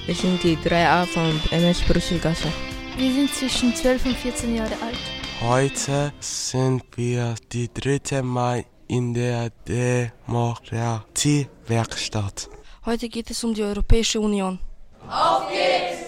Wir sind die 3a von MS Brüsselgasse. Wir sind zwischen 12 und 14 Jahre alt. Heute sind wir die 3. Mai in der Demokratiewerkstatt. Heute geht es um die Europäische Union. Auf geht's!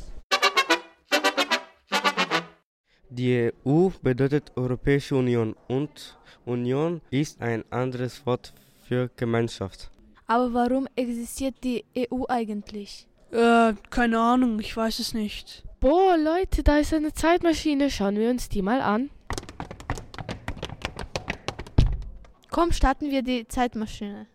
Die EU bedeutet Europäische Union und Union ist ein anderes Wort für Gemeinschaft. Aber warum existiert die EU eigentlich? Keine Ahnung, ich weiß es nicht. Boah, Leute, da ist eine Zeitmaschine. Schauen wir uns die mal an. Komm, starten wir die Zeitmaschine.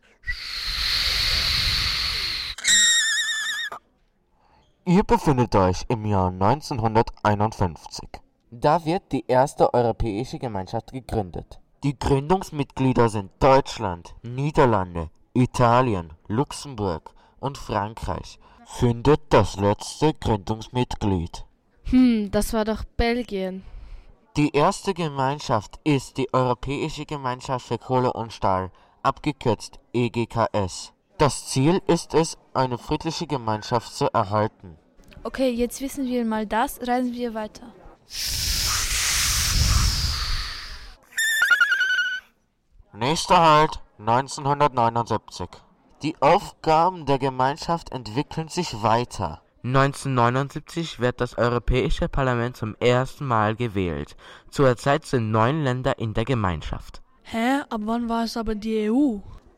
Ihr befindet euch im Jahr 1951. Da wird die erste Europäische Gemeinschaft gegründet. Die Gründungsmitglieder sind Deutschland, Niederlande, Italien, Luxemburg und Frankreich. Findet das letzte Gründungsmitglied. Das war doch Belgien. Die erste Gemeinschaft ist die Europäische Gemeinschaft für Kohle und Stahl, abgekürzt EGKS. Das Ziel ist es, eine friedliche Gemeinschaft zu erhalten. Okay, jetzt wissen wir mal das, reisen wir weiter. Nächster Halt, 1979. Die Aufgaben der Gemeinschaft entwickeln sich weiter. 1979 wird das Europäische Parlament zum ersten Mal gewählt. Zurzeit sind 9 Länder in der Gemeinschaft. Hä? Ab wann war es aber die EU?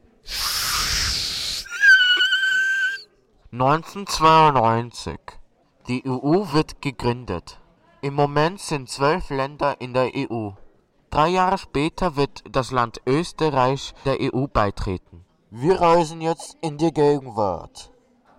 1992. Die EU wird gegründet. Im Moment sind 12 Länder in der EU. 3 Jahre später wird das Land Österreich der EU beitreten. Wir reisen jetzt in die Gegenwart.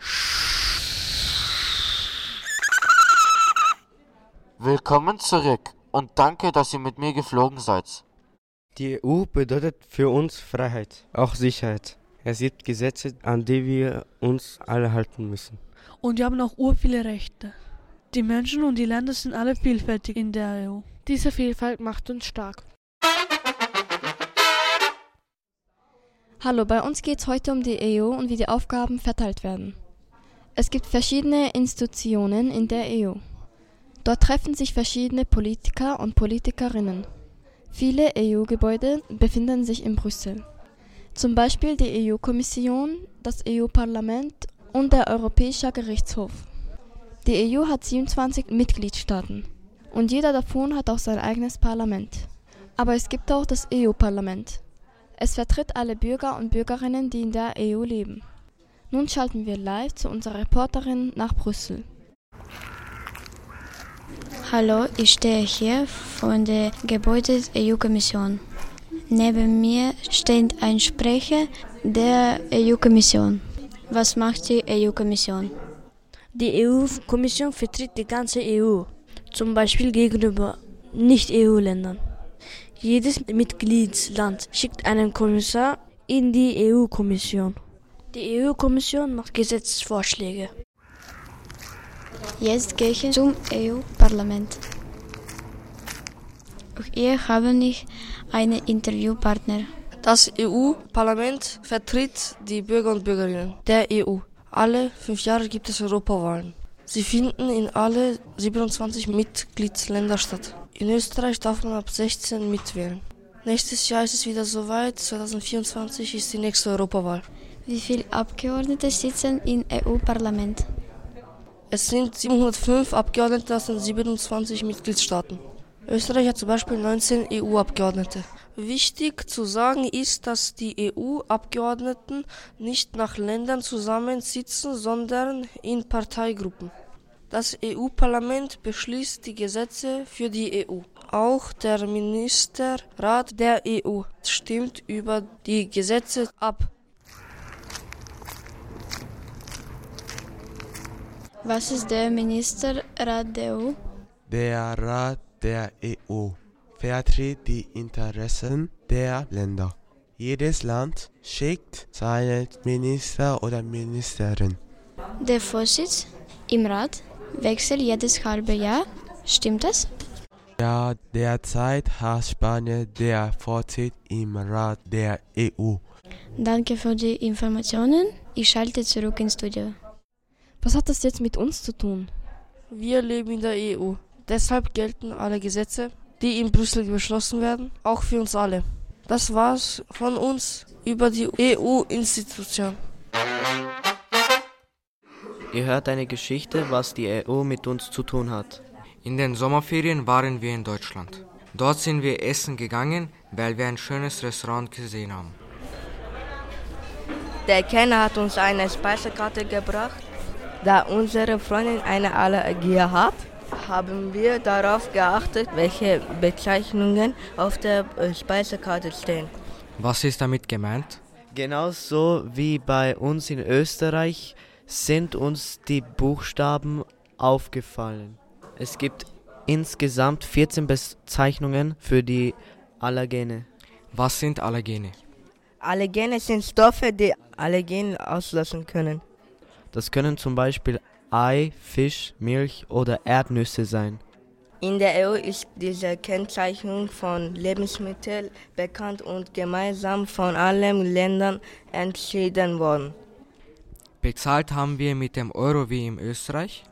Willkommen zurück und danke, dass ihr mit mir geflogen seid. Die EU bedeutet für uns Freiheit, auch Sicherheit. Es gibt Gesetze, an die wir uns alle halten müssen. Und wir haben auch urviele Rechte. Die Menschen und die Länder sind alle vielfältig in der EU. Diese Vielfalt macht uns stark. Hallo, bei uns geht es heute um die EU und wie die Aufgaben verteilt werden. Es gibt verschiedene Institutionen in der EU. Dort treffen sich verschiedene Politiker und Politikerinnen. Viele EU-Gebäude befinden sich in Brüssel. Zum Beispiel die EU-Kommission, das EU-Parlament und der Europäische Gerichtshof. Die EU hat 27 Mitgliedstaaten und jeder davon hat auch sein eigenes Parlament. Aber es gibt auch das EU-Parlament. Es vertritt alle Bürger und Bürgerinnen, die in der EU leben. Nun schalten wir live zu unserer Reporterin nach Brüssel. Hallo, ich stehe hier von der Gebäude der EU-Kommission. Neben mir steht ein Sprecher der EU-Kommission. Was macht die EU-Kommission? Die EU-Kommission vertritt die ganze EU, zum Beispiel gegenüber Nicht-EU-Ländern. Jedes Mitgliedsland schickt einen Kommissar in die EU-Kommission. Die EU-Kommission macht Gesetzesvorschläge. Jetzt gehe ich zum EU-Parlament. Auch hier habe ich einen Interviewpartner. Das EU-Parlament vertritt die Bürger und Bürgerinnen der EU. Alle 5 Jahre gibt es Europawahlen. Sie finden in alle 27 Mitgliedsländer statt. In Österreich darf man ab 16 mitwählen. Nächstes Jahr ist es wieder soweit, 2024 ist die nächste Europawahl. Wie viele Abgeordnete sitzen im EU-Parlament? Es sind 705 Abgeordnete aus den 27 Mitgliedstaaten. Österreich hat zum Beispiel 19 EU-Abgeordnete. Wichtig zu sagen ist, dass die EU-Abgeordneten nicht nach Ländern zusammensitzen, sondern in Parteigruppen. Das EU-Parlament beschließt die Gesetze für die EU. Auch der Ministerrat der EU stimmt über die Gesetze ab. Was ist der Ministerrat der EU? Der Rat der EU vertritt die Interessen der Länder. Jedes Land schickt seinen Minister oder Ministerin. Der Vorsitz im Rat wechselt jedes halbe Jahr. Stimmt das? Ja, derzeit hat Spanien der Vorsitz im Rat der EU. Danke für die Informationen. Ich schalte zurück ins Studio. Was hat das jetzt mit uns zu tun? Wir leben in der EU. Deshalb gelten alle Gesetze, die in Brüssel beschlossen werden, auch für uns alle. Das war's von uns über die EU-Institution. Ihr hört eine Geschichte, was die EU mit uns zu tun hat. In den Sommerferien waren wir in Deutschland. Dort sind wir essen gegangen, weil wir ein schönes Restaurant gesehen haben. Der Kellner hat uns eine Speisekarte gebracht. Da unsere Freundin eine Allergie hat, haben wir darauf geachtet, welche Bezeichnungen auf der Speisekarte stehen. Was ist damit gemeint? Genauso wie bei uns in Österreich sind uns die Buchstaben aufgefallen. Es gibt insgesamt 14 Bezeichnungen für die Allergene. Was sind Allergene? Allergene sind Stoffe, die Allergen auslösen können. Das können zum Beispiel Ei, Fisch, Milch oder Erdnüsse sein. In der EU ist diese Kennzeichnung von Lebensmitteln bekannt und gemeinsam von allen Ländern entschieden worden. Bezahlt haben wir mit dem Euro wie in Österreich.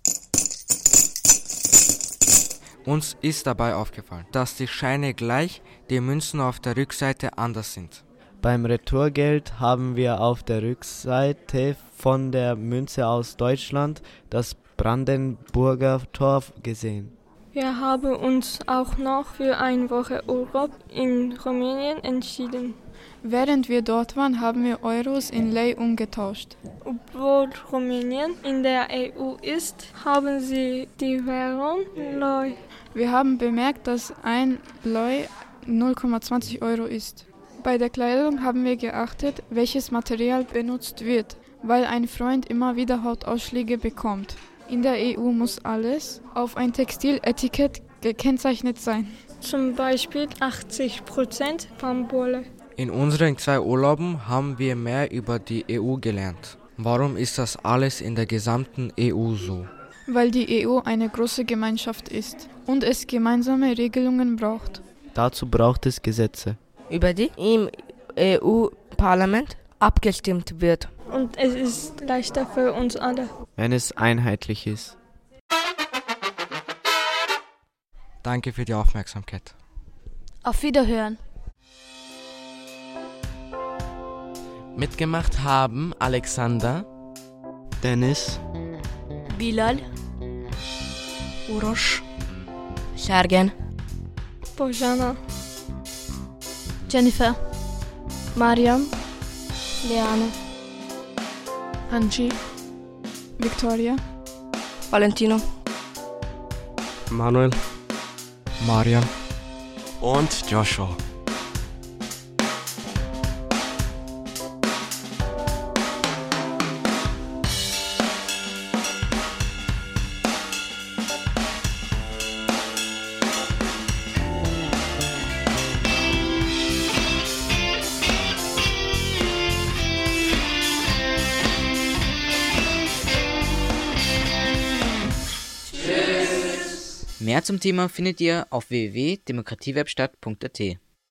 Uns ist dabei aufgefallen, dass die Scheine gleich, die Münzen auf der Rückseite anders sind. Beim Retourgeld haben wir auf der Rückseite von der Münze aus Deutschland das Brandenburger Tor gesehen. Wir haben uns auch noch für eine Woche Urlaub in Rumänien entschieden. Während wir dort waren, haben wir Euros in Lei umgetauscht. Obwohl Rumänien in der EU ist, haben sie die Währung Lei. Wir haben bemerkt, dass ein Lei 0,20 Euro ist. Bei der Kleidung haben wir geachtet, welches Material benutzt wird, weil ein Freund immer wieder Hautausschläge bekommt. In der EU muss alles auf ein Textiletikett gekennzeichnet sein. Zum Beispiel 80% Baumwolle. In unseren 2 Urlauben haben wir mehr über die EU gelernt. Warum ist das alles in der gesamten EU so? Weil die EU eine große Gemeinschaft ist und es gemeinsame Regelungen braucht. Dazu braucht es Gesetze, über die im EU-Parlament abgestimmt wird. Und es ist leichter für uns alle, wenn es einheitlich ist. Danke für die Aufmerksamkeit. Auf Wiederhören. Mitgemacht haben Alexander, Dennis, Bilal, Uroš, Sergen, Bojana, Jennifer, Mariam, Leane, Angie, Victoria, Valentino, Manuel, Mariam und Joshua. Mehr zum Thema findet ihr auf www.demokratiewerkstatt.at.